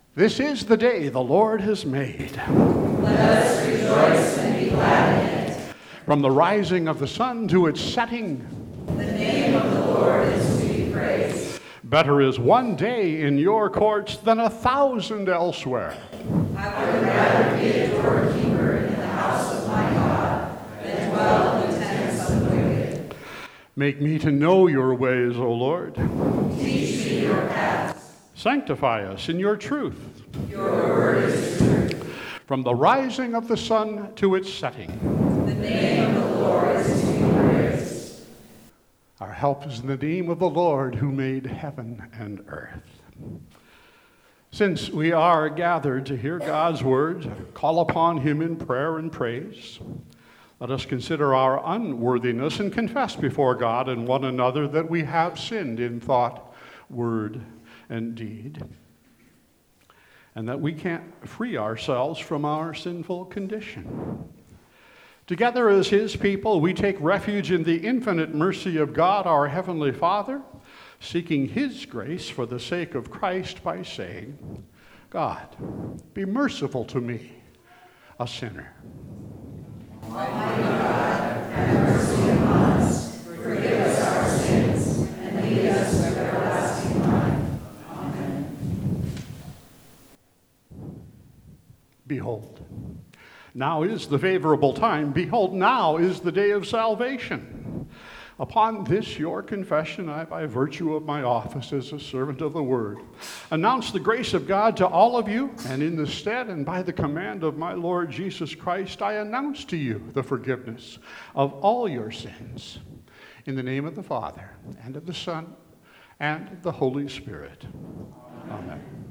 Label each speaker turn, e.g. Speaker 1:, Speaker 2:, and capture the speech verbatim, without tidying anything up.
Speaker 1: This is the day the Lord has made.
Speaker 2: Let us rejoice and be glad in it.
Speaker 1: From the rising of the sun to its setting,
Speaker 2: the name of the Lord is to be praised.
Speaker 1: Better is one day in your courts than a thousand elsewhere.
Speaker 2: I would rather be a doorkeeper in the house of my God than dwell in the tents of the wicked.
Speaker 1: Make me to know your ways, O Lord.
Speaker 2: Teach me your paths.
Speaker 1: Sanctify us in your truth.
Speaker 2: Your word is truth.
Speaker 1: From the rising of the sun to its setting,
Speaker 2: the name of the Lord is to be praised.
Speaker 1: Our help is in the name of the Lord who made heaven and earth. Since we are gathered to hear God's word, call upon him in prayer and praise, let us consider our unworthiness and confess before God and one another that we have sinned in thought, word, and deed, and that we can't free ourselves from our sinful condition. Together as his people, we take refuge in the infinite mercy of God, our Heavenly Father, seeking his grace for the sake of Christ by saying, God, be merciful to me, a sinner.
Speaker 2: Almighty God, have mercy upon us, forgive us our sins, and lead us to everlasting life. Amen.
Speaker 1: Behold, now is the favorable time. Behold, now is the day of salvation. Upon this your confession, I, by virtue of my office as a servant of the word, announce the grace of God to all of you, and in the stead and by the command of my Lord Jesus Christ, I announce to you the forgiveness of all your sins. In the name of the Father, and of the Son, and of the Holy Spirit. Amen.